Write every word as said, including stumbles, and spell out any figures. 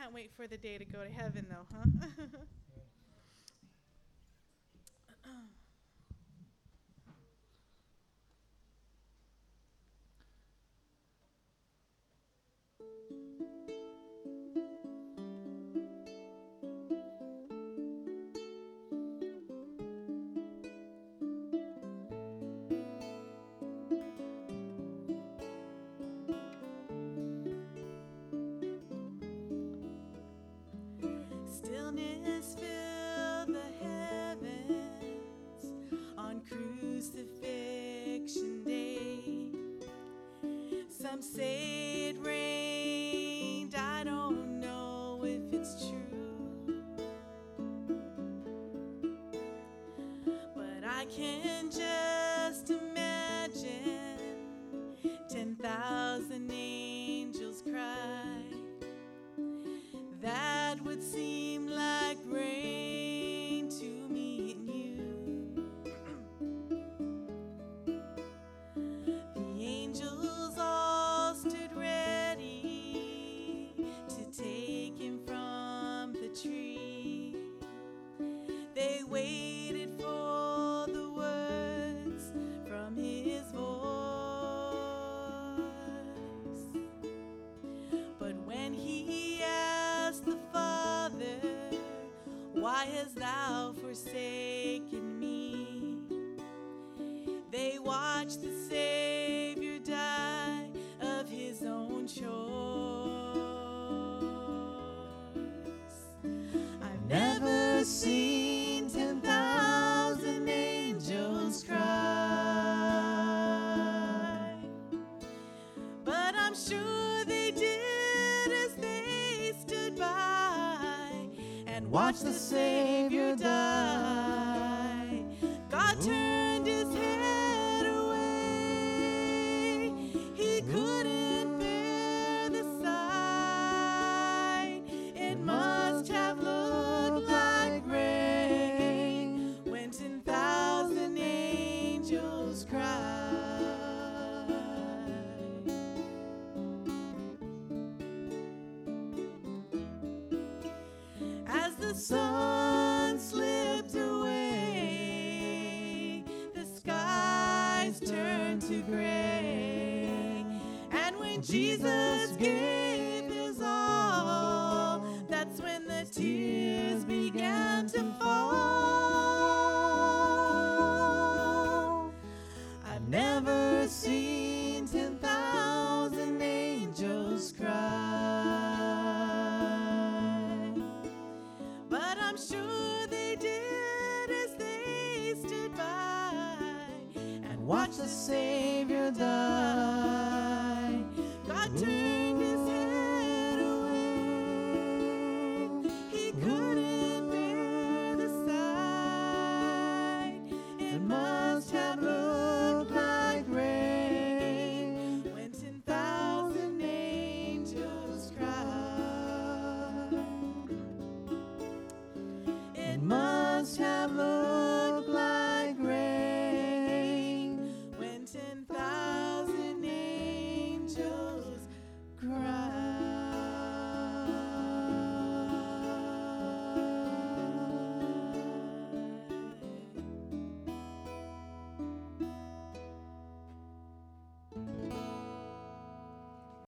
Can't wait for the day to go to heaven, though, huh? Stillness fill the heavens on crucifixion day. Some say it rained, I don't know if it's true, but I can just imagine ten thousand angels cry. That would seem like rain to me and you. The angels all stood ready to take him from the tree. They waited for the words from his voice. But when he asked the Father, why hast thou forsaken me? They watched the Savior die of his own choice. I've never seen ten thousand angels cry, but I'm sure they did as they stood by and watched the Savior die. God turned his head away. He couldn't bear the sight. It must have looked like rain when ten thousand angels cried. As the sun slipped away, the skies turned to gray. And when Jesus gave his all, that's when the tears began to fall. I've never seen ten thousand angels cry, but I'm sure they did as they stood by and watched the Savior die.